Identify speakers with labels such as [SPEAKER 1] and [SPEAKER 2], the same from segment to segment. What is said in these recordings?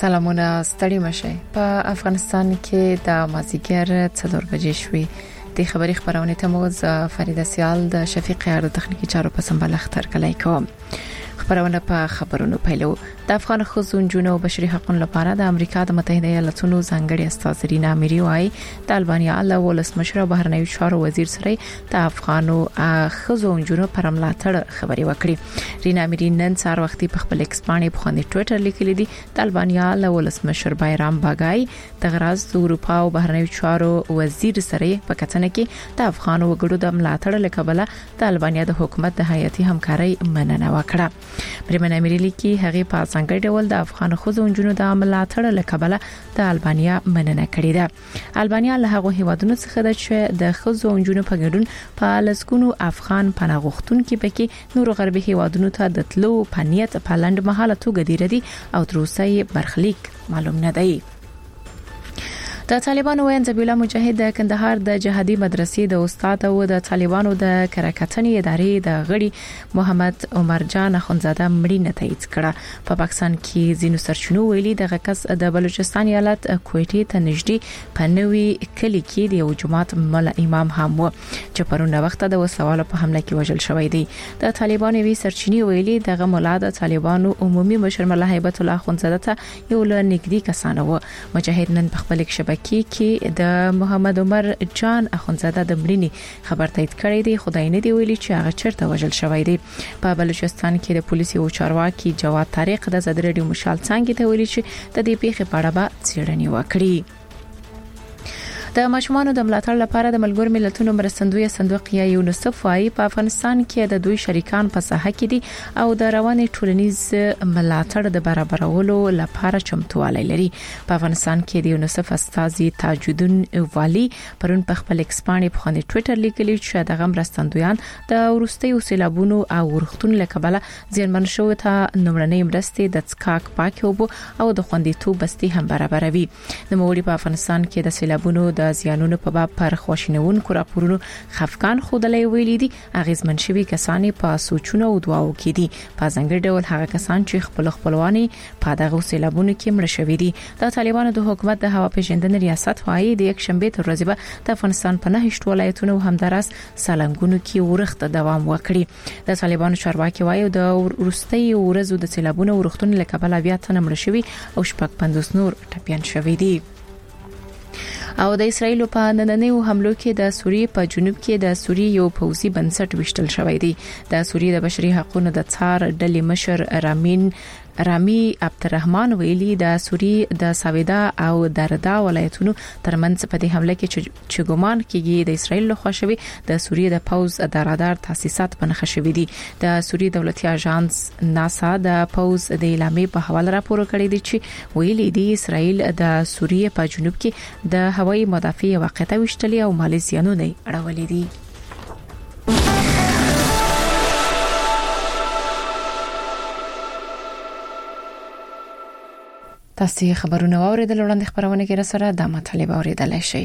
[SPEAKER 1] سلامونه ستړي مشه په افغانستان کې د مازیګر 4 بجې شوې د خبري خبرونه ته موز فریده سیال د شفیق یار تخنیکی چارو په سمبال اختر کلای کوم خبرونه په خبرونو پیلو د افغان خزونجونو او بشري حقوقو لپاره د امریکا د متحده ایالاتونو ځانګړي استاذ رینا میری وايي د البانیا له ولسمشر بهرنیو چارو وزیر سره د افغانو خزونجونو پر ملاتړ خبري وکړي رینا میری نن سهار وختي په خپل ایکس باندې په خوني ټوئیټر لیکلي دي د البانیا له ولسمشر بایرام باګای د غراز د اروپا او بهرنیو چارو وزیر سره په کتنه کې د افغانو وګړو د ملاتړ لکبله د البانیا د حکومت د حیاتي همکاري مننه وکړه برمنه میری کی هغه په څنګه ډول د افغان خزونجونو د ملاتړ لکبله د البانیا مننه کړې ده البانیا له هغه هیوادونو څخه د چې د خزونجونو په ګډون په لسکونو افغان پناهغښتون کې پکې نور غربي هیوادونو ته د تلو پنیت په لند محاله توګه دی او تر اوسه برخلیک معلوم نه دی د طالبانو وین ذبیح الله مجاهد د کندهار د جهادي مدرسې د استاد او د طالبانو د کرکټنې ادارې د غړي محمد عمر جان اخونزاده مړینه تایید کړه په پاکستان کې زینو سرچینو ویلي د غکس د بلوچستان ایالت کوټې ته نږدې پنوي کلی کې د یو جماعت مل امام هم و چې پرونه وخت د وسوالو په حمله کې وژل شوی دی د طالبانو وی سرچینی ویلي دغه مولا د طالبانو عمومي مشر مله هیبت الله اخونزاده ته یو لنګدي کسان و مجاهد نن په خپل کې د محمد عمر جان اخونزاده د مړینې خبر تایید کړی دی خدای نه دی ویلي چې هغه چیرته وژل شوی دی په بلوچستان کې د پولیسو او چارواکي جواد طارق د زد ریډیو مشال څنګه ته ویلي چې د دې پیښې په اړه به څېړنې وکړي د ماشومان د ملاتړ لپاره د ملګرو ملتونو مرستندوی صندوق یا یونیسف وايي په افغانستان کې د دوی شریکان په ساحه کې دي او د رواني ټولنیز ملاتړ د برابرولو لپاره چمتووالی لري په افغانستان کې د یونیسف استاذ تاجدین والی پرون په خپل ایکس باندې په خوني ټوئیټر لیکلي چې د مرستندویان د ورستي سیلابونو او ورختون لکبله ځینمن شو ته نمړنۍ مرستې د څکاک پاکوبو او د خوندیتوب بستي هم برابروي د موړي په افغانستان کې د سیلابونو د زیانونو په باب پر خوشینونکو راپورونو خفقان خودلې ویلي دي اغیزمن شوی کسان په سوچونو او دعاو کې دي په څنګه ډول هغه کسان چې خپلواني په دغه سیلابونو کې مړ شوی دي د طالبانو د حکومت د هوا پیژندنې ریاست وايي د یک شنبه تر ورځې به د افغانستان په 9 ولایتونو همدارس سالنګونو کې ورخت دوام وکړي د طالبانو چارواکي وايي د ورستي ورځو د سیلابونو ورختون لکبل بیا تنه مړ شوی او شپږ 50 نور ټپيان شوی دي او د اسرایل په نننیو حملو کې د سوریې په جنوب کې د سوریې یو پوځي بنسټ وشتل شوی دی د سوریې د بشري حقوقو د څار ډلې مشر رامي عبدالرحمن ویلي د سوریې د ساویدا او دردا ولایتونو ترمنځ په دې حمله کې چې ګومان کیږي د اسرایل لخوا شوی د سوریې د پوز د رادار تاسیسات په نخښه شوی دي د سوریې دولتي اژانس ناسا د پوز د اعلامیې په حواله راپور کړی دی چې ویلي دی اسرایل د سوریې په جنوب کې د هوایي مدافع واقعیت وشتلې او مالي زیانونه اړولې دي تاسو خبرونه واوریدل وړاندې خبرونه کې را سره د مطالب اوریدل شي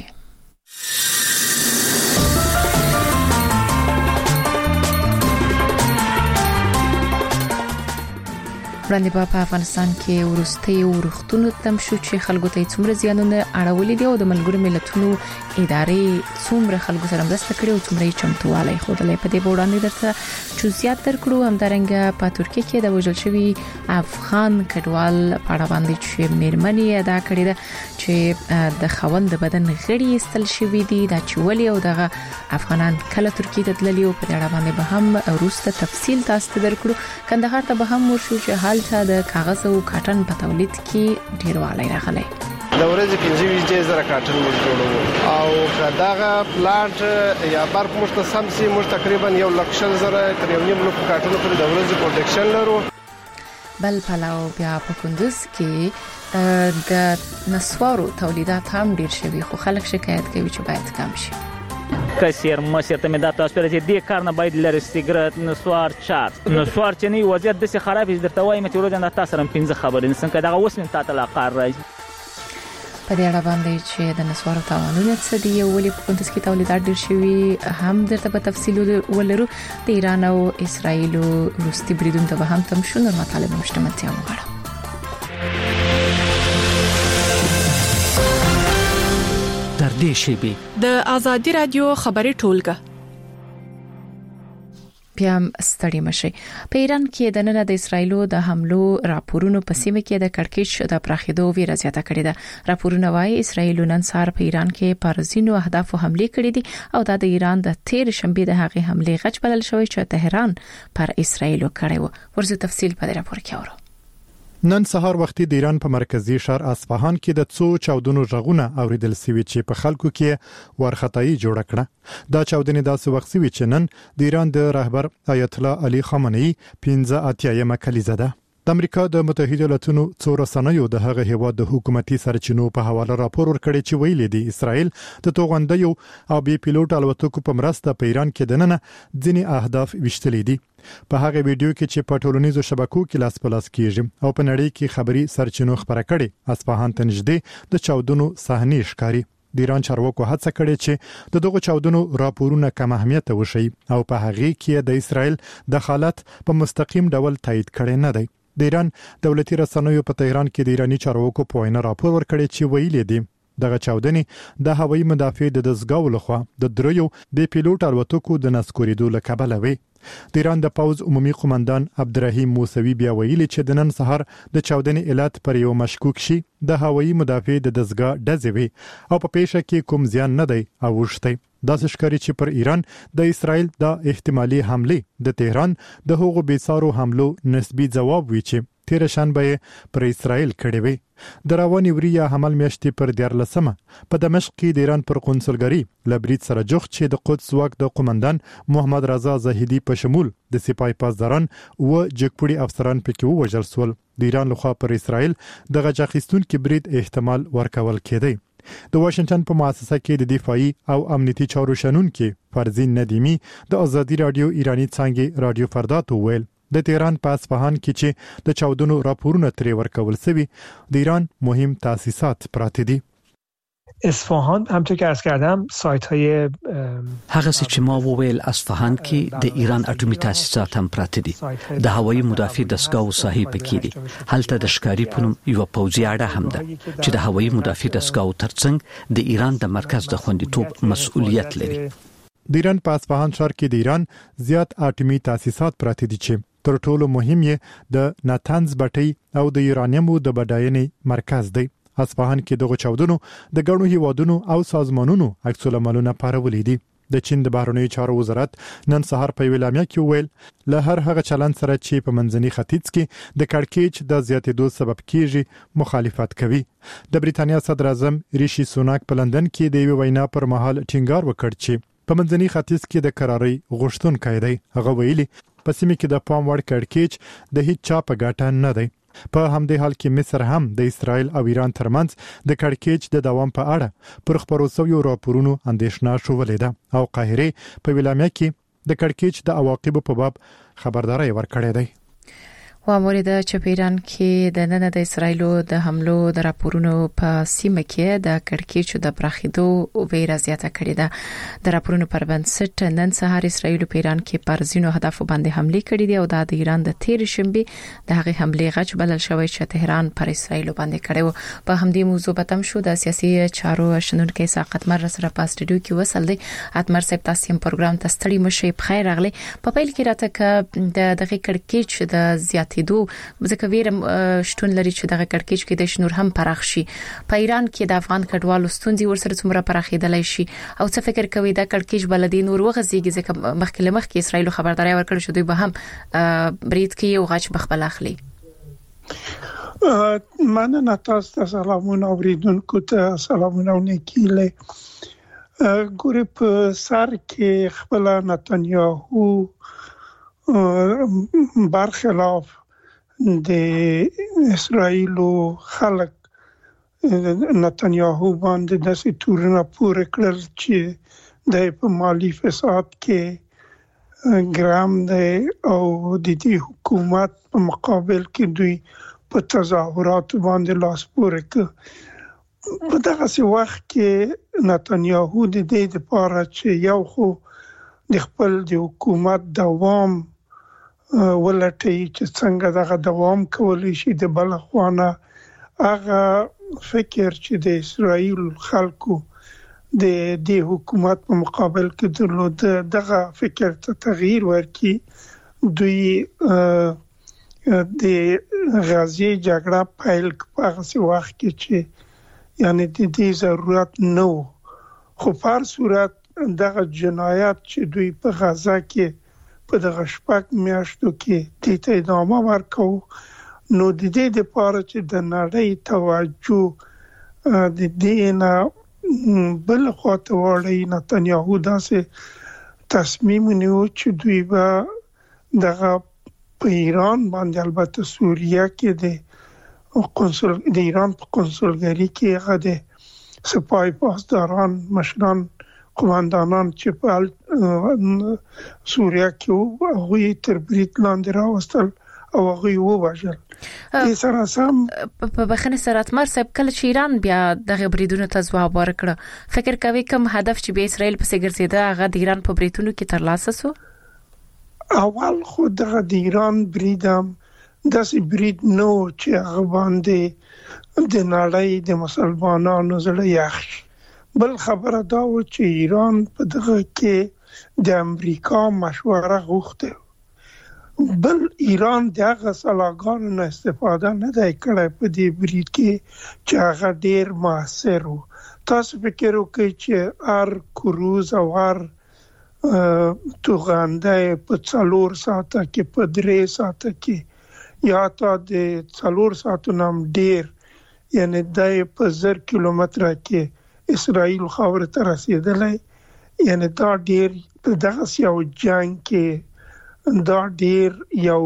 [SPEAKER 1] وړاندې په افغانستان کې ورستي ورختونو تم شو چې خلکو ته څومره زیانونه اړولې دي او د ملګرو ملتونو ادارې څومره خلکو سره مرسته کړې او څومره چمتووالی خودلې په دې وړاندې درته جزئیات درکړو همدارنګه په ترکیه کې د وژل شوی افغان کډوال په اړه باندې چې میرمنې ادا کړې ده چې د خوند بدن غړي استل شوی دي د چولې او دغه افغانان کله ترکیه ته تللی او په اړه باندې به هم روسته تفصیل تاسو ته درکړو کندهار ته به هم ورشو چې حال ته د کاغذ او کاټن په تولید کې ډیروالی راغلی
[SPEAKER 2] د ورځې 15,000 کاټن موږ جوړو او داغه پلانټ یا برق مشتسم سي موږ تقریبا 1,00,000 تر 1.5 کاټن پر د ورځې پروډکشن لرو
[SPEAKER 1] بل پلاو بیا په کندوز کې د نسوارو تولیدات هم ډیر شوي خو خلک شکایت کوي چې باید کم شي
[SPEAKER 3] کسیر مسیر ته مې دا تاسو ته چې دې کار نه باید لري سیګریټ نسوار چات نسوار چې نه وضعیت د سي خراب درته وایم چې ورځ نه تاسو رم 15 خبرې نسن کدا اوس من تاسو لا قار راځي
[SPEAKER 1] په دې اړه باندې چې د نسوارو تاوانونه څه دي او ولې په کندوز کې تولیدات ډیر شوي هم درته په تفصیل ولرو د ایران او اسرایل روسي بریدون ته به هم تم شو نور مطالب مشتملتیا وغواړو
[SPEAKER 4] نږدې شي.
[SPEAKER 5] د آزادي رادیو خبري ټولګه
[SPEAKER 1] پیام ستړي مشي. په ایران کې د نن د اسرایلو د حملو راپورونو په سیمه کې د کړکېچ د پراخېدو ویره زیاته کړې ده. راپورونه وايي اسرایل نن سهار په ایران کې پارزینو اهداف حمله کړې دي او دا د ایران د 13 شنبه د هغې حمله غچ بلل شوی چې تهران پر اسرایل کړی و. ورزو تفصیل په راپور کې اورو.
[SPEAKER 6] نن سهار وختي د ایران په مرکزی ښار اصفهان کې د څو چاودنو غږونه اوریدل شوي چې په خلکو کې ورختای جوړ کړه. دا چاودنې داسې وخت شوي چې نن د ایران د رهبر آیت الله علي خامنه‌ای 15 کلیزه ده. د امریکا د متحده ایالاتونو څو رسنیو د هغه هیواد د حکومتي سرچینو په حواله راپور ورکړی چې ویلي دی اسرائیل د توغندیو او بي پيلوټ الوتکو په مرسته په ایران کې دننه ځینې اهداف وشتلې دي. په هغه ویډیو کې چې په ټولنیزو شبکو کې لاس په لاس کیږي او په نړۍ کې خبري سرچینو خبره کړي اصفهان ته نږدې د چاودنو صحنې ښکاري. د ایران چارواکو هڅه کړې چې د دغه چاودنو راپورونه کم اهمیت وشي او په هغه کې د اسرائیل دخالت په مستقیم ډول تایید کړي نه دی. د ایران دولتي رسنیو په تهران کې د ایرانی چارواکو په وینا راپور ورکړی چې ویلي دي دغه چاودنې د هوایي مدافع د دزګاو لخوا د دریو بي پيلوټ الوتکو د نسکوریدو لکبل وي. د ایران د پوز عمومي قومندان عبدالرحیم موسوي بیا ویلي چې د نن سهار د چاودنې علت پر یو مشکوک شي د هوایي مدافع د دزګا ډزوي او په پیښه کې کوم زیان نه دی اوښتی. دا ښکاري چې پر ایران د اسرائیل د احتمالي حمله د تهران د هغو بیسارو حملو نسبی جواب وی چې 13 شنبه پر اسرائیل کړی وي. د رواني وریا حمل میاشتې پر 14مه په دمشق کې د ایران پر قونسلګری لبرید سره جوخ چې د قدس واک د قومندان محمد رضا زاهدی په شمول د سپای پاسداران او جګپوړي افسران پکې وژل شول. د ایران لخوا پر اسرائیل د غجاخستون کې برید احتمال ورکول کېدی. د واشنگټن په مؤسسه کې د دفاعي او امنیتي چارو شنونکو فرزین ندیمی د آزادي رادیو ایرانی څنګه رادیو فردا ته ویل د تهران په اصفهان کې چې د چاودنو راپورونه ترې ورکول شوی د ایران مهم تاسیسات پراته دي.
[SPEAKER 7] اصفهان همونطور که عرض کردم سایت های
[SPEAKER 4] هغه چې ما وویل اصفهان کې د ایران اټومي تاسیسات هم پراته دي. د هوایي مدافع دستګاو صاحب پکې دي. هلته د ښکاری پونم یو پوځي اډه هم ده چې د هوایي مدافع دستګاو ترڅنګ د ایران د مرکز د خوندیتوب مسؤلیت لري.
[SPEAKER 6] د ایران په اصفهان ښار کې د ایران زیات اټومي تاسیسات پراته دي چې تر ټولو مهم یې د ناتنز بټي او د یورانیمو د بډاینې مرکز دی. اصفهان کې دغه چاودنو د ګڼو هیوادونو او سازمانونو عکس العملونه پارولې دي. د چین د بهرنیو چارو وزارت نن سهار په ویلامیا کې ویل له هغه چلند سره چې په منځني ختیځ کې د کړکېچ د زیاتېدو سبب کیږي مخالفت کوي. د بریتانیا صدر اعظم ریشي سوناک په لندن کې د یو وینا پر مهال ټینګار وکړ چې په منځني ختیځ کې د قراري غوښتونکو دی. هغه ویلي په سیمه کې د پام وړ کړکېچ د هیڅ چا په ګټه نه دی. په همدې حال کې مصر هم د اسرائیل او ایران ترمنځ د کړکېچ د دوام په اړه پر خبرو شویو راپورونو اندېښنه شولې ده او قاهره په ویلامیا کې د کړکېچ د عواقبو په باب خبرداري ورکړې ده.
[SPEAKER 1] و مورد چې په ایران کې د نن د اسرایلو د حملو د راپورونو په سیمه کې د کړکېچ د پراخېدو ویره زیاته کړې ده. د راپورونو پر بنسټ نن سهار اسرایل په ایران کې پر ځینو هدفو باندې حمله کړې دي او د ایران د 13 شنبه د هغې حمله غچ بلل شوی چې تهران پر اسرایل باندې کړی و. په همدې موضوع بتم شو د سیاسي چارو شنونکو ساقط مر سره په استډیو کې وصل دي. اتمر صاحب تاسو هم پروګرام ته ستړي مشه په خیر راغلي. په پیل کې راته ک د دغه کړکېچ د زیاتېدو ځکه ویرم شتون لري چې دغه کړکېچ کې د شنور هم پراخ شي. په ایران کې د افغان کډوالو ستونزې ورسره څومره پراخېدلای شي او څه فکر کوي د کړکېچ بلدي نور وغځيږي ځکه مخکې اسرائیل خبرداري ورکړه چې دوی به هم برید کوي او غچ بخبل اخلي.
[SPEAKER 8] مننه تاسو ته سلامونه اوریدونکو ته سلامونه ونکیله. ګورې په سر کې خپل نتانیاهو برخلاف د اسرائیل خلک نتانیاهو باندې داسې تورونه پورې کړل چې د په مالی فساد کې ګرام دی او د دې حکومت په مقابل کې دوی په تظاهرات باندې لاس پورې کړ. په دغه وخت کې نتانیاهو د دې لپاره چې یو خو د خپل د حکومت دوام ولټي چې څنګه دغه دوام کولی شي د بلخوانه هغه فکر چې د اسرائیل خلکو د حکومت په مقابل کې درلود دغه فکر ته تغییر ورکړي. دوی د غزې جګړه پیل په هغه وخت کې چې یعنی د دې ضرورت نه و، خو په هر صورت دغه جنایات چې دوی په غزه کې په دغه شپږ میاشتو کې د ادامه ورکوي، نو د دې لپاره چې د نړۍ توجه د دې نه بل خواته وړي، نتنیاهو داسې تصمیم نیو چې دوی به دغه په ایران باندې، البته سوریه کې د ایران په قونسلګری کې هغه د سپاه پاسداران مشران قوماندانان چې په سوریه کې هغه تر برید لاندې راوستل او هغه ووژل. د سره سم
[SPEAKER 1] په بخنه سراتمر صاحب کله چې ایران بیا دغه بریدونو ته ځواب ورکړ، فکر کوي کوم هدف چې به اسرائیل په سګرزیده هغه د ایران په بریدونو کې ترلاسه سو؟
[SPEAKER 8] اول خو دغه د ایران بریدم داسې برید نو چې هغه باندې د نړۍ د مسلمانانو زړه یخ. بل خبره دا و چې ایران په دغه کې د امریکا مشوره غوښته، بل ایران دغه سلاګانو نه استفاده نه دی کړی په دې برید کې چې هغه ډیر موثر و. تاسو فکر وکړئ چې هر کروز او هر توغنده په 4 ساعته کې په 3 ساعته کې یا تا د 4 ساعتو نام ډیر، یعنی دای په 1000 کیلومتره کې اسرائیل خاور ته رسیدلی، یعنی دا ډیر دغه یو جنگ کې دا ډیر یو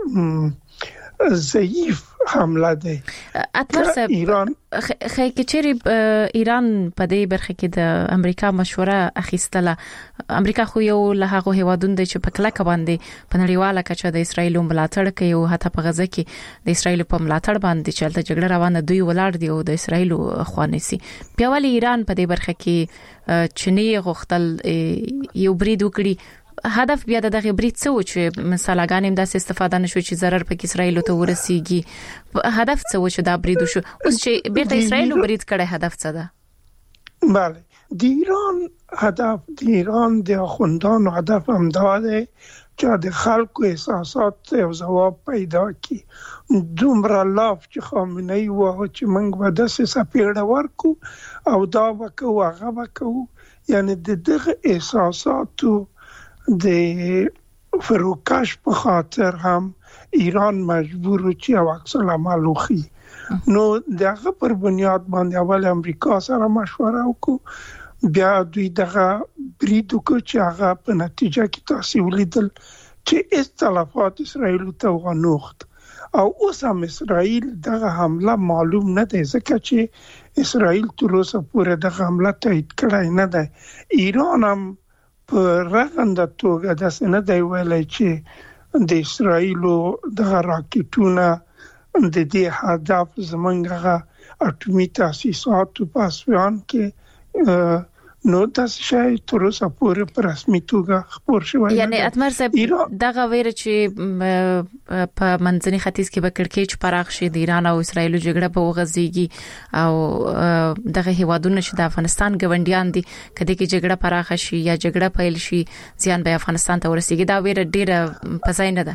[SPEAKER 8] ضعیف حمله ده.
[SPEAKER 1] اتمر صاحب ایران خیکچری ایران په دې برخه کې د امریکا مشوره اخیستله. امریکا خو یو له هغه هیوادونو چې په کلکه باندې په نړیواله کچه د اسرایل ملاتړ کوي او حتی په غزه کې د اسرایل په ملاتړ باندې چې د جګړه روانه دوی ولاړ دی او د اسرایل خوانسي. بیا ولې ایران په دې برخه کې چینی غوښتل یو برید وکړي؟ هدف بیا دغه برید څه و چې مثالګان هم داسې استفاده نشو چې ضرر په اسرائیل ته ورسیږي؟ هدف څه و چې دا برید وشو؟ اوس چې بیرته اسرائیل برید کړي هدف څه ده؟
[SPEAKER 8] بله، د ایران هدف، د ایران د خوندانو هدف هم دا دی چې د خلکو احساسات او جواب پیدا کړي. دومره لاف چې خامنه ای و چې موږ به داسې سپیړه ورکو او دا وکړو هغه وکړو، یعنی دغه احساساتو د فروکش په خاطر هم ایران مجبور چې او عکس العمل وکړي. نو دغه پر بنیاد باندې اول امریکا سره مشوره وکړو، بیا دوی دغه برید وکړ چې هغه په نتیجه کې تاسو ولیدل چې استلافات اسرائیل ته ونوخت او اوس هم اسرائیل دغه حمله معلوم نه دی ځکه چې اسرائیل تر اوسه پورې دغه حمله تایید کړی نه دی. ایران هم په رغنده توګه داسې نه دی ویلی چې د اسرائیلو دغه راکټونه د دې هدف زمونږ هغه اټومي تاسیساتو په اسوان کې نو تاسو شای تر اوسه پورې په رسمي توګه خبر شوی.
[SPEAKER 1] یعنی اتمر صاحب دغه ویره چې په منځني ختیځ کې به کړکېچ پراخ شي، د ایران او اسرایل جګړه به وغځيږي او دغه هیوادونه چې د افغانستان ګوندیان دي کله کې جګړه پراخ شي یا جګړه پیل شي ځان به افغانستان ته ورسیږي، دا ویره ډیره پځای نه ده.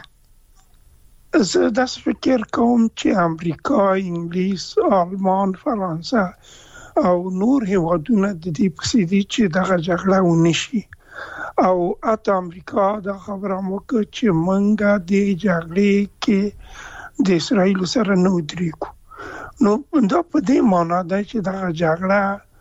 [SPEAKER 8] زه داسې فکر کوم چې امریکا، انګلیس، آلمان، فرانسه او نور هیوادونه د دې پسیدي چې دغه جګړه ونشي او اته امریکا دا خبره وکړه چې منګه د جګړې کې د اسرائیل سره نه ودرېږو. نو دا په دې معنی ده چې دغه جګړه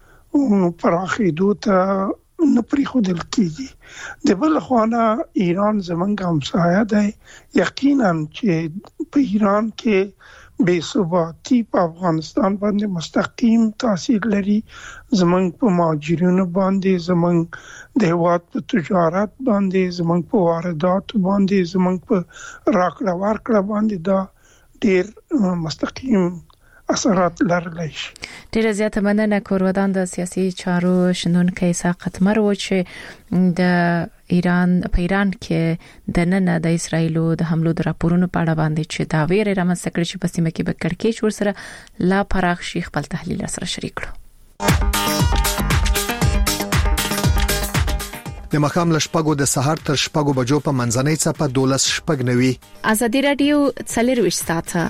[SPEAKER 8] پراخېدو ته نه پرېښودل کېږي. د بل خواته ایران زمونږ همسایه دی، یقینا چې په ایران کې بے ثباتی په افغانستان باندې مستقیم تاثیر لري، زمونږ په مهاجرینو باندې، زمونږ د هیواد په تجارت باندې، زمونږ په واردات باندې، زمونږ په راکړه ورکړه باندې دا ډیر مستقیم اثرات لرلی شي.
[SPEAKER 1] ډیره زیاته مننه. کورودان د سیاسي چارو شنونکي ساقط مرو چې د په ایران کې د نن د اسرایل د حملو د راپورونو په اړه باندې چې دا ویره رامنځته کړي چې په سیمه کې به کړکېچ ورسره لا پراخ شي خپل تحلیل سره شریک کړو.
[SPEAKER 9] د مخام لشپګو د سحر تر شپګو بجو په منځنۍ صفه 12:09.
[SPEAKER 1] ازادي رادیو 24 ساعته.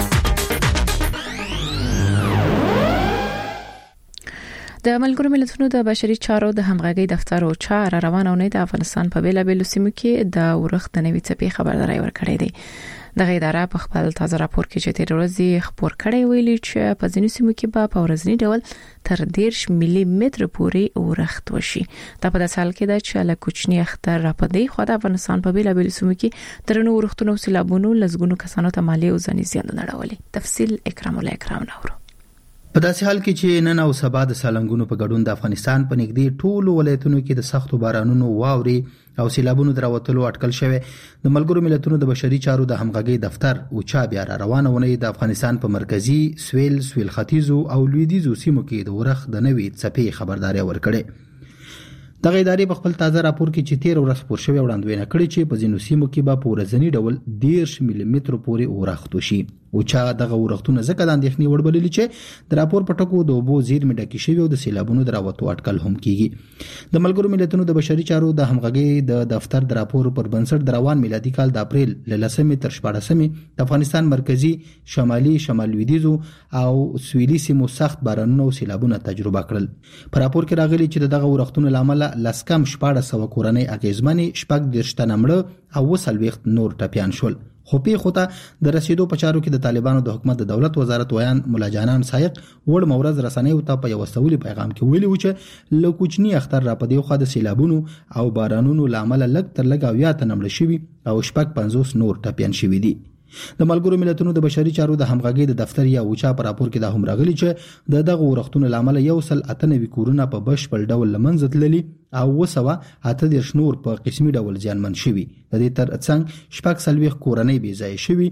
[SPEAKER 1] د ملګرو ملتونو د بشري چارو د همغږي دفتر او چار روانونه د افغانستان په بیلابېلو سیمو کې د ورښت د نوي څپې خبرداري ورکړې ده. د اداره په خپل تازه راپور کې چې تیر ورځې خبر کړی ویلي چې په ځینو سیمو کې به په ورځنی ډول تر 10 ملي متر پورې ورښت وشي. دا په داسې حال کې ده چې له کوچني اختر را پدې خو د افغانستان په بیلابېلو سیمو کې درنو ورښتونو او سیلابونو لزګونو کسانو ته مالی او ځاني زیانونه راوړي. تفصیل اکرام الله اکرام نورو.
[SPEAKER 10] په داسې حال کې چې نن او سبا د سالنګونو په ګډون د افغانستان په نږدې ټولو ولایتونو کې د سختو بارانونو واوري او سیلابونو دراوتلو اټکل شوی. د ملګرو ملتونو د بشري چارو د همغږي دفتر او چا بیا روانونه د افغانستان په مرکزی سویل ختیځو او لویدیځو سیمو کې د ورښت د نوي څپې خبرداري ورکړي. دغه ادارې په خپل تازه راپور کې چې 13 ورځې پور شوی وړاندوینه کړې چې په ځینو سیمو کې به په ورځنی ډول 10 ملي متر پورې ورښت وشي. او چا دغه ورښتونه ځکه د اندېښنې وړ بللي چې د راپور په ټکو د اوبو زیرمې ډکې شوي او د سیلابونو دراوتو اټکل هم کیږي. د ملګرو ملتونو د بشري چارو د همغږي د دفتر د راپور پر بنسټ د روان میلادي کال د اپریل ل 10 تر 14 د افغانستان مرکزی شمال لویدیځو او سویلي سیمو سخت بارانونه او سیلابونه تجربه کړل. په راپور کې راغلي چې دغه ورښتونو لامل لسکم 1400 کورنۍ اغیزمنې شپږ درشتنه مړه او 20 نور ټپيان شول. خو پیښو ته د رسیدو په چارو کې د طالبانو د حکومت د دولت وزارت ویان مولا جانان سایق وړ مورز رسنیو ته په یو سوالي پیغام کې ویلي و چې له کوچني اختر را پدې خو د سیلابونو او بارانونو لامل لګ تر لګ اویا ته نمړ شوی او شپږ 50 نور ټپيان شوی دي. د ملګرو ملتونو د بشري چارو د همغږي د دفتر یا اوچا پر راپور کې دا هم راغلي چې دغه ورښتونو لامل یو سل 98 کورونه په بشپړ ډول لمنځه تللي او 218 نور په قسمي ډول زیانمن شوي. د دې تر څنګ شپږ سلويخ کورنۍ بې ځای شوي،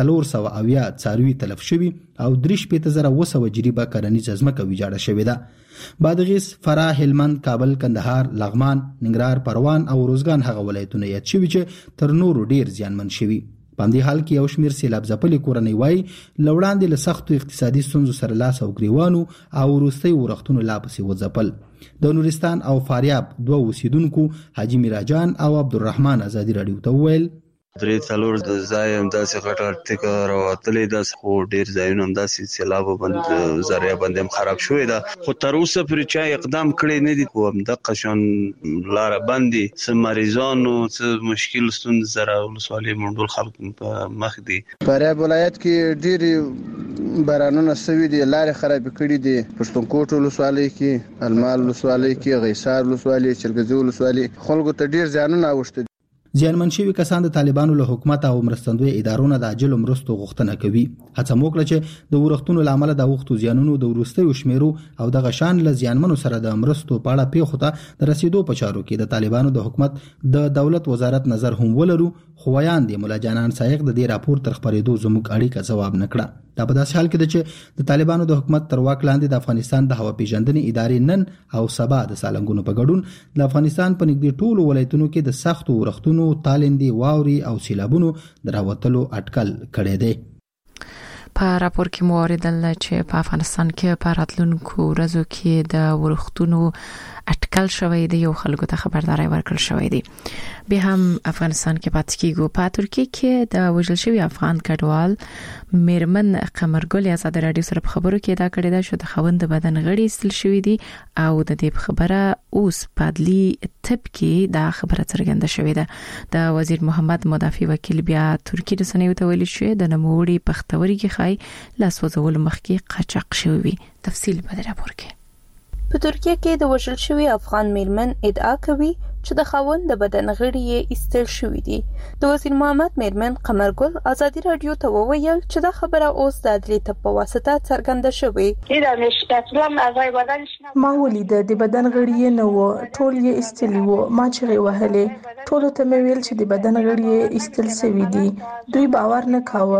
[SPEAKER 10] 300 څاروي تلف شوي او 35000 جریبه کرنیز ځمکه ویجاړه شوې ده. بادغیس، فراه، هلمند، کابل، کندهار، لغمان، ننګرهار، پروان او روزګان هغه ولایتونه یاد شوي چې تر نورو ډیر زیانمن شوي. په دې حال کې یو شمیر سیلاب ځپلې کورنۍ وای لوړاندې له سختو اقتصادي ستونزو سره لاس او ګریوانو او وروستي ورښتونو لا پسې وځپل. د نورستان او فاریاب دوه اوسیدونکو حاجی میراجان او عبدالرحمن ازادي رادیو ته ویل
[SPEAKER 11] 3-4 د ځای هم داسې غټ ټیکه راوتلې ده، خو ډیر ځایونه هم داسې سیلاب باندې ذریعہ باندې هم خراب شوی ده، خو تر اوسه پرې چا اقدام کړی نه دي. خو همدغه شان لاره بندي څه مریضانو څه مشکل ستونزې سره ولسوالۍ منډول خلکو په مخ دي.
[SPEAKER 2] فاریاب ولایت کې ډیر بارانونه سوي دي، لارې خراب کړي دي. پښتونخوا ولسوالۍ کې، المال ولسوالۍ کې، غیسار ولسوالۍ، چلګزي ولسوالۍ خلکو ته ډیر زیانونه اوښتي.
[SPEAKER 10] زیانمن شوي کسان د طالبانو له حکومت او مرستندوی ادارونو د عاجل مرستو غوښتنه کوي. هڅه موکړه چې د ورښتونو لامل د وختو زیانونو د ورستیو شمیرو او د غشان له زیانمنو سره د مرستو په اړه پیښو ته د رسیدو په چارو کې د طالبانو د حکومت د دولت وزارت نظر هم ولرو. خو ویان دی مولا جانان سایق د دې راپور تر خبرېدو زموږ اړیکه ځواب نکړه. دا په داسې حال کې ده چې د طالبانو د حکومت تر واک لاندې د افغانستان د هوا پیژندنې ادارې نن او سبا د سالنګونو په ګډون د افغانستان په نږدې ټولو ولایتونو کې د سختو ورښتونو، تالندې، واوري او سیلابونو دراوتلو اټکل کړی دی.
[SPEAKER 1] په راپور کې مو اوریدل چې په افغانستان کې په راتلونکو ورځو کې د ورښتونو اټکل شوی دی او خلکو ته خبرداري ورکړل شوی دی. به هم افغانستان کې پاتې کیږو. په ترکیه کې د وژل شوی افغان کډوال میرمن قمرګل آزاد رادیو سره په خبرو کې دا کړی دا چې د خوند بدن غړي استل شوی دی او د دې خبره اوس پادلی طب کې دا خبره څرګنده شوې ده. د وزیر محمد مدافع وکیل بیا ترکیه د سنوي ته ویلي چې د نوموړي پختوري کې خای لاس وزول مخکې قاچاق شوی. تفصیل په راپور کې.
[SPEAKER 12] په ترکیه کې د وژل شوی افغان میرمن ادعا کوي چې د خاوند د بدن غړي یې ایستل شوی دي. د وزیر محمد میرمن قمرګل آزادي رادیو ته وویل چې دا خبره اوس د عدلي طب په واسطه څرګنده شوې.
[SPEAKER 13] ما ولید د بدن غړي نه و، ټول یې ایستلی و. ما چغې وهلې، ټول ته مې ویل چې د بدن غړي یې ایستل شوی دي. دوی باور نه کاوه.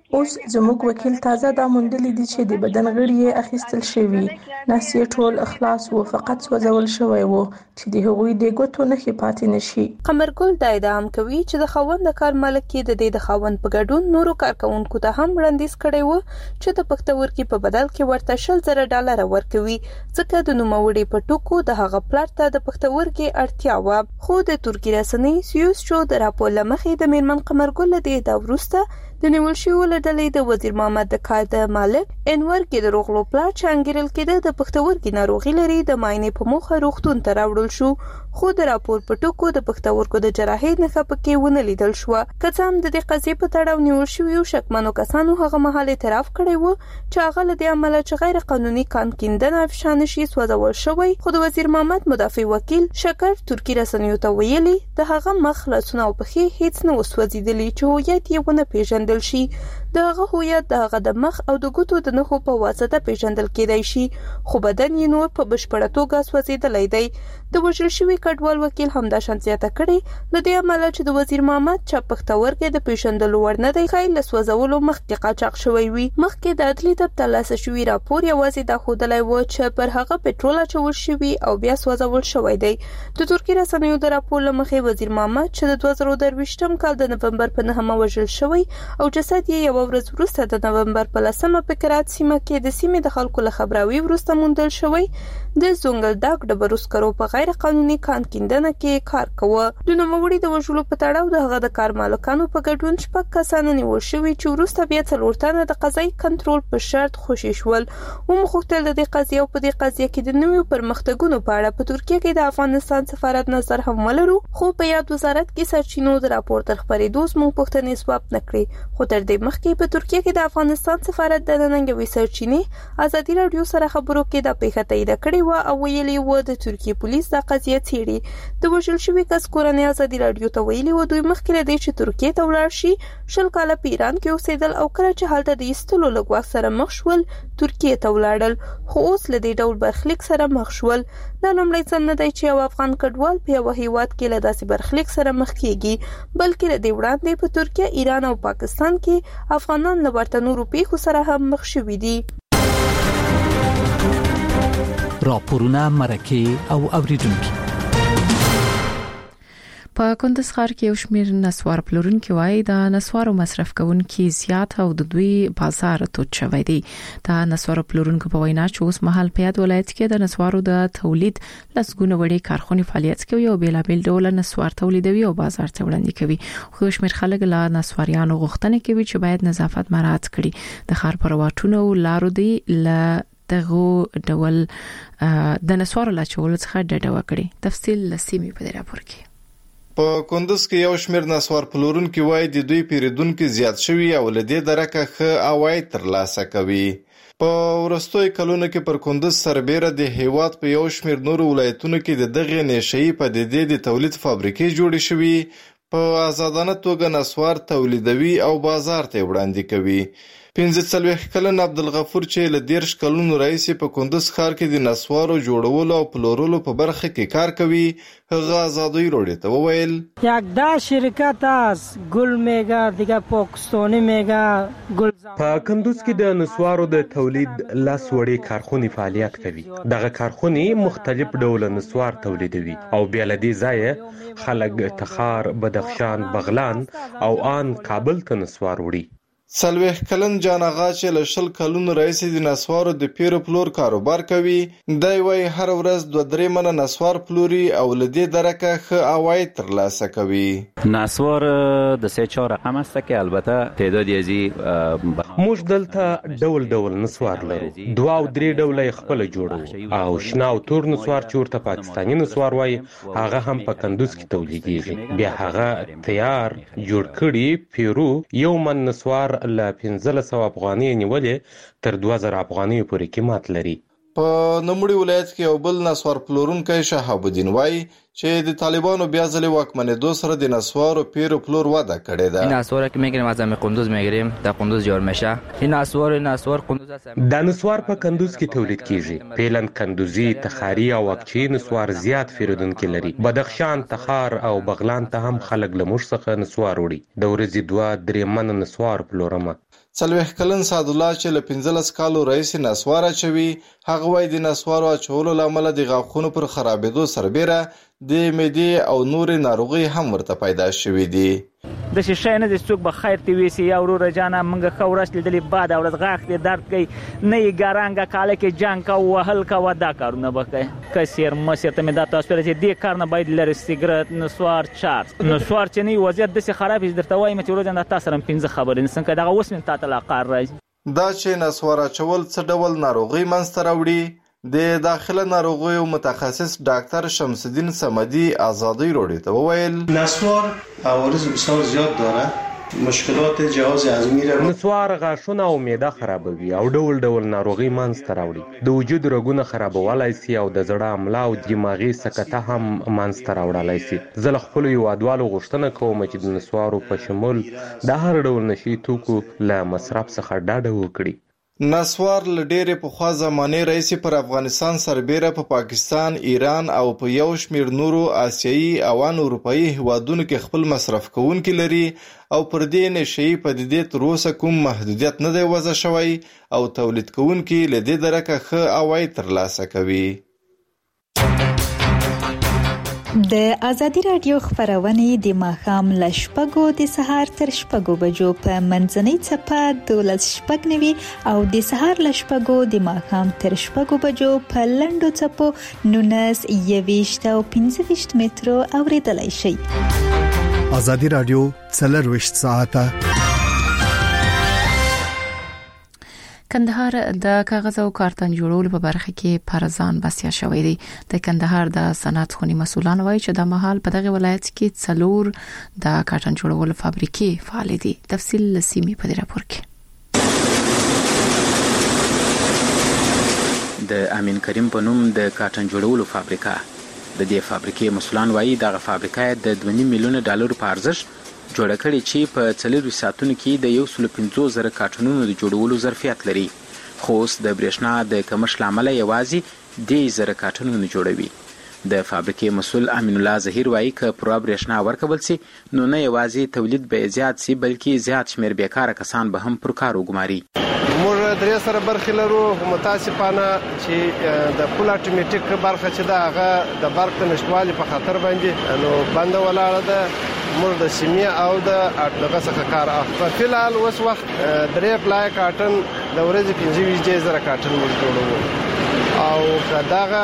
[SPEAKER 13] اوس زموږ وکیل تازه دا موندلي دي چې د بدن غړي یې اخیستل شوي، نس یې ټول اخلاص و، فقط سوځول شوی و چې د هغوی د ګوتو نښې پاتې نشي.
[SPEAKER 12] قمرګل دا ادعا هم کوي چې د خاوند د کار مالک کې د خاوند په ګډون نورو کارکونکو ته هم وړاندیز کړی و چې د پښتورګي په بدل کې ورته $100,000 ورکوي، ځکه د نوموړي په ټکو د هغه پلار ته د پښتورګي اړتیا و. خو د ترکی رسنۍ سیوس شو د راپور لمخې د میرمن قمرګل د ادعا وروسته د نیول شویو له ډلې د وزیر محمد د کار د مالک انور کې د روغلو پلار چې انګیرل کېده د پښتورګي ناروغي لري د معاینې په موخه روغتون ته راوړل شو، خو د راپور په ټکو د پښتورګو د جراحي نښه پکې ونه لیدل شوه. که څه هم د دې قضیې په تړاو نیول شویو شکمنو کسانو هغه مهال اعتراف کړی و چې هغه له دې امله چې غیر قانوني کان کیندنه افشا نشي سوځول شوی، خو د وزیر محمد مدافع وکیل شکر ترکی رسنیو ته ویلي د هغه مخ، لاسونه او پښې هیڅ نه وسوځېدلي چې هویت یې ونه پیژندل شي. د هغه هویت د هغه د مخ او د ګوتو د نښو په واسطه پیژندل کېدای شي، خو بدن یې نور په بشپړه توګه سوځېدلی دی. د وژل شوي کډوال وکیل همدا شان زیاته کړې له دې امله چې د وزیر محمد چې پښتورګي د پیژندلو وړ نه دی، ښایي له سوځولو مخکې قاچاق شوی وي. مخکې د عدلي طب ترلاسه شوي راپور یوازې دا ښودلی و چې پر هغه پټرول اچول شوي او بیا سوځول شوی دی. د ترکي رسنیو د راپور له مخې وزیر محمد چې د 2023 کال د نومبر په 9 وژل شوی او جسد یې یو ورځ وروسته د نومبر په 10 په کرات سیمه کې د سیمې د خلکو له خبراوي وروسته موندل شوی د زونګلداک ډبرو سکرو په غیر قانوني کان کیندنه کې کار کوه. د نوموړي د وژلو په تړاو د هغه د کار مالکانو په ګډون 6 کسان نیول شوي چې وروسته بیا 4 تنه د قضایي کنټرول په شرط خوشي شول. ومخوتل د دې قضیه او په دې قضیه کې د نویو پرمختګونو په اړه په ترکیه کې د افغانستان سفارت نظر هم ولرو، خو په یاد وزارت کې سرچینو د راپور تر خبرېدو زموږ پوښتنې ځواب نه کړې. خو تر دې مخکې په ترکیه کې د افغانستان سفارت د ننګوي سرچینې ازادي رادیو سره خبرو کې د پیښه تایید کړې و او ویلي و د ترکیه پولیس د قضیه څېړي. د وژل شوي کس کورنۍ ازادي رادیو ته ویلي و دوی مخکې له دې چې ترکیه ته ولاړ شي 20 کاله په ایران کې اوسېدل او کله چې هلته د ایستلو له ګواښ سره مخ شول ترکیه ته ولاړل، خو اوس له دې ډول برخلیک سره مخ شول. دا لومړی ځل نه دی چې یو افغان کډوال په یوه هیواد کې له داسې برخلیک سره مخ کیږي، بلکې له دې وړاندې په ترکیه، ایران او پاکستان کې افغانان له ورته نورو پیښو سره هم مخ شوي دي.
[SPEAKER 4] راپورونه، مرکې او اوریدونکي.
[SPEAKER 1] په کندز ښار کې یو شمېر نسوار پلورونکي وایي د نسوارو مصرف کوونکي زیات او د دوی بازار توت شوی دی. د نسوارو پلورونکو په وینا چې اوس مهال په یاد ولایت کې د نسوارو د تولید لسګونه وړې کارخونې فعالیت کوي او بیلابیل ډول نسوار تولیدوي او بازار ته وړاندې کوي. خو شمېر خلک له نسواریانو غوښتنه کوي چې باید نظافت مراعات کړي. د ښار پر واټونو لارو دی له دغه ډول د نسوارو لاچولو څخه ډډه وکړي. تفصیل لسیمې په راپور کې.
[SPEAKER 14] په کندز کې یو شمېر نسوار پلورونکي وایي د دوی پیرودونکو زیات شوي او له دې درکه ښه عواید ترلاسه کوي. په ورستوي کلونو کې پر کندز سربېره د هیواد په یو شمېر نورو ولایتونو کې د دغه نشئی پدیدې د تولید فابریکې جوړې شوي، په آزادانه توګه نسوار تولیدوي او بازار ته وړاندې کوي. 45 کلن عبدالغفور چې له 10 کلونو راهیسې په کندز ښار کې د نسوارو جوړولو او پلورلو په برخه کې کار کوي، هغه آزادی روډ ته وویل
[SPEAKER 15] یک دا شرکت است گل میگا دیگه پاکستانی میگا گل.
[SPEAKER 16] په کندز کې د نسوارو د تولید 10 وړې کارخونې فعالیت کوي. دغه کارخونې مختلف ډول نسوار تولیدوي او بیا له دې ځایه خلک تخار، بدخشان، بغلان او آن کابل ته نسوار وړي.
[SPEAKER 14] 40 کلن جان آغا چې له 20 کلونو راهیسې د نسوارو د پیرو پلور کاروبار کوي، دی وايي هر ورځ 2-3 منه نسوار پلوري او له دې درکه ښه عواید ترلاسه کوي.
[SPEAKER 17] نسوار د 3-4 رقم است که البته تعداد یزي
[SPEAKER 16] موږ دلته ډول ډول نسوار لرو، 2 او 3 ډول خپل جوړو او شنه او تور نسوار چې ورته پاکستاني نسوار وایي هغه هم په کندوز کې تولیدېږي. بیا هغه تیار جوړ کړي پیرو یو من نسوار له 1500 افغانۍ نیولې تر 2000 افغانۍ پورې قیمت لري.
[SPEAKER 14] په نوموړي ولایت کې یو بل نسوار پلورونکی شهاب الدین وایي چې د طالبانو بیا ځلې واکمنېدو سره د نسوارو پیرو پلور وده کړې ده.
[SPEAKER 18] این نسوار که میگیریم از قندوز میگیریم در قندوز جور میشه. این نسوار قندوز است.
[SPEAKER 16] دا نسوار په کندوز کې تولید کیږي. پیلن کندوزی، تخاری او اقچی نسوار زیات پیرودونکي لري. بدخشان، تخار او بغلان ته هم خلک له موږ څخه نسوار وړي. د ورځې 2-3 من نسوار پلورم.
[SPEAKER 14] 40 کلن سعد الله چې له 15 کالو رئیس نسوار چوي هغه وای د نسوارو چولو لامل د غاښونو پر خرابېدو سربېره د معدې او نور ناروغي هم ورته پیدا شوې دي.
[SPEAKER 3] د شې نه د څوک به خیر تی وسی یا ورور جانا منګه خورش لیدلې بعد او غاښ دې درد کوي نه یې ګارانګه کاله کې جنگ کا وهل کا ودا کارونه وکړي کثیر مسیر ته مې دا تاسو ته چې دې کار نه باید لري سیګریټ نسوار چارج نسوار چې نه وضعیت د خراب هیڅ درته وایم چې ورور جانا تاسو رم 15 خبرې نسن کدا اوس من تاسو لا قار راځي
[SPEAKER 14] دا چې نسوار چول څه ډول ناروغي منځ راوړي د داخله ناروغیو متخصص ډاکټر شمس الدین صمدی آزادی روړي ته وویل
[SPEAKER 19] نسوار عوارض بسیار زیاد داره مشکلات جهاز هضمی را
[SPEAKER 16] نسوار غاښونه او معده خرابوي او ډول ډول ناروغي منځ راوړي د وجود رګونه خرابولای شي او د زړه عمله او دماغي سکته هم منځ راوړلای شي زه خپل یوادوالو غوښتنه کوم چې د نسوارو په شمول د هر ډول نشي توکو له مصرف څخه ډاډه وکړي.
[SPEAKER 14] نسوار له ډېرې پخوا زمانې راهیسې پر افغانستان سربېره په پاکستان، ایران او په یو شمېر نورو آسیایي او ان اروپایي هیوادونو کې خپل مصرف کوونکي لري او پر دې نشي پدیدې تر اوسه کوم محدودیت نه دی وضع شوی او تولید کوونکي له دې درکه ښه عواید ترلاسه کوي.
[SPEAKER 20] د ازادي رادیو خبرونه د ماښام له 6 د سهار تر 6 بجو په منځنۍ چپه 12:09 او د سهار له 6 د ماښام تر 6 بجو په لنډو چپو 19 او 15 مترو اوریدلای شئ.
[SPEAKER 9] ازادي رادیو 24 ساعته.
[SPEAKER 1] کندهار د کاغذ او کارتن جوړولو په برخه کې پرځان بسیا شوې دي. د کندهار د صنعت خونی مسولان وایي چې د مهال په دغه ولایت کې 4 د کارتن جوړولو فابریکې فعال دي. تفصیل لسیمه په دې راپور کې.
[SPEAKER 21] د امین کریم په نوم د کارتن جوړولو فابریکه د دې فابریکې مسولان وایي دغه فابریکه د 2.5 میلیون ډالر په ارزښت جوړه کړې چې په 4 ساعتونو کې د 150,000 کارټونونو د جوړولو ظرفیت لري. خو اوس د برېښنا د کمښت لامل یوازې د 1000 کارټونونو جوړوي. د فابریکې مسول امین الله ظهیر وایي چې پر برېښنا ورکول سي نو نه یوازې تولید به زیات سي بلکې زیات شمیر بیکاره کسان به هم پر کار وګماري.
[SPEAKER 2] موږ درې سره برخې لرو متاسفانه چې د فول اتوماتیک برخه چې دا هغه د برق د نشټوالي په خاطر باندې نو بند ولاړه ده. موږ د سیمه او د دغه څخه کار اخلو. په فلال اوس وخت درې پلای کارټن د ورځې 25,000 کارټن موږ جوړوو او کداغه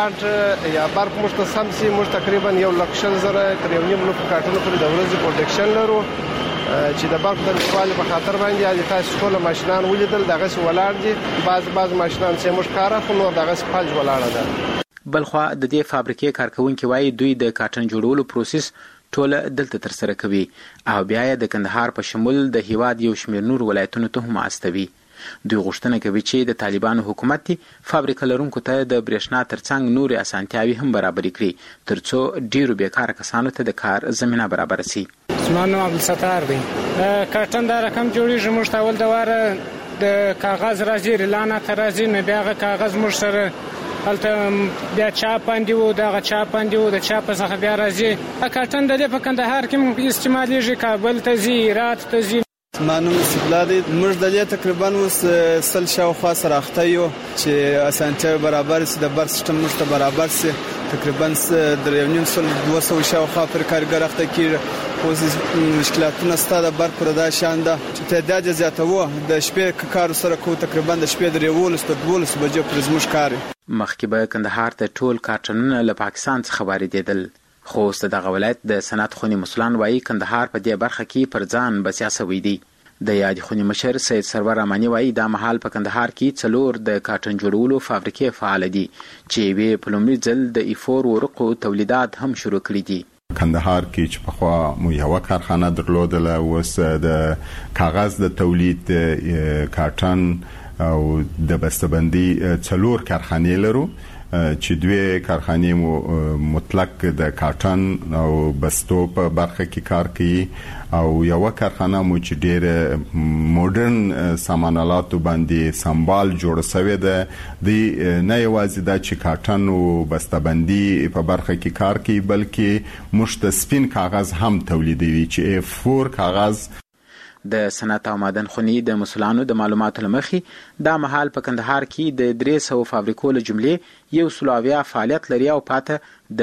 [SPEAKER 2] پلانټ یا برق مشتسم سي موږ تقریبا 1,00,000 تر 1.5 کارټن پر د ورځې پروډکشن لرو چې د برق د نشټوالي په خاطر باندې د تاسو ټول ماشينان ولیدل دغه ولاړ دي بعض ماشينان چې موږ کار اخلو دغه فلج ولاړه ده.
[SPEAKER 21] بلخو د دې فابریکې کارکونکو وایي دوی د کارټن جوړولو پروسس ټول دلته تر سره کوي او بیا د کندهار په شمول د هیواد یو شمېر نور ولایتونو ته هم استوي. دوی غوښتنه کوي چې د طالبانو حکومت فابریکه لرونکو ته د برېښنا ترڅنګ نور اسانتیاوي هم برابر کړي ترڅو ډیرو بیکاره کسانو ته د کار زمينه برابر شي.
[SPEAKER 22] اسمان عبدالستار دی کارټن دا رقم جوړیږي موږ ته ول د واره د کاغذ راځي اعلان ته راځي نه بیا کاغذ موږ سره هلته بیا چاپ باندې وو دغه چاپ باندې وو د چاپ څخه بیا راځي کارټن د په کندهار کې موږ استعمالېږي کابل ته ځي رات ته ځي.
[SPEAKER 2] مانو استبلادي موږ د دې تقریبا وس سل شاوخوا سره اخته یو چې اسانتیاوي برابر سي د بر سیستم موږ ته برابر سي تقریبا د 200 شاوخوا پر کارګر اخته کیږي خو مشکلاتونه ستاسو د بر پر دا شان ده چې تعداد زیاته وو د شپې کار سره کو تقریبا د شپې د 12 بجو پر زموږ کار
[SPEAKER 21] مخکې به کندهار ته ټول کارټنونه له پاکستان څخه واردېدل خو د غولایت د صنعت خونی مسولان وایي کندهار په دې برخه کې پر ځان بسیا سوی دی. د یاد خونی مشر سید سرور امانی وایي دا مهال په کندهار کې 4 د کارټن جوړولو فابریکې فعال دي چې وی په لومړي ځل د ایفور ورقو تولیدات هم شروع کړي دي.
[SPEAKER 23] کندهار کې چې په خوا مو یو کارخانه درلودله اوس د کاغذ د تولید کارټن او د بسته‌بندي 4 کارخانې لرو چې دوی کارخانې مطلق د کارټن او بستو په برخه کې کار کوي او یو کارخانه مو چې ډېر مدرن سامانالات باندې سمبال جوړ شوی ده د نه یوازې د چې کارټن او بسته‌بندي په برخه کې کار کوي بلکې مشت سپین کاغذ هم تولیدوي چې A4 کاغذ.
[SPEAKER 21] د صنعت او معدن خونی د مسولانو د معلوماتو لمخې دا مهال په کندهار کې د 300 فابریکو له جملې 100 فعالیت لري او پاته